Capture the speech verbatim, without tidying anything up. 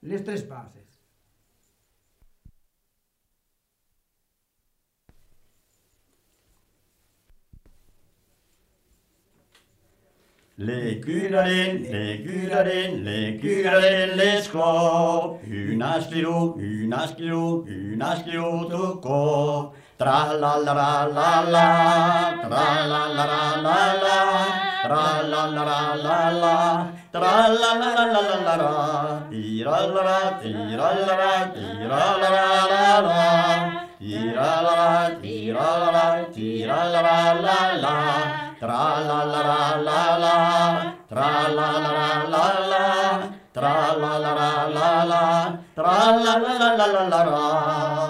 les tres bases. Les culalines, les culalines, les culalines, les sclopes. Une askilo, une askilo, une askilo tout court. Tra la la la la la, tra la la la la la, tra la la la la la, tra la la la la la la la. Tira la la, tira la la, tira la la la la. Tira la la, tira la la, tira la la la la. Tra la la la la la, tra la la la la la, tra la la la la la, tra la la la la la la.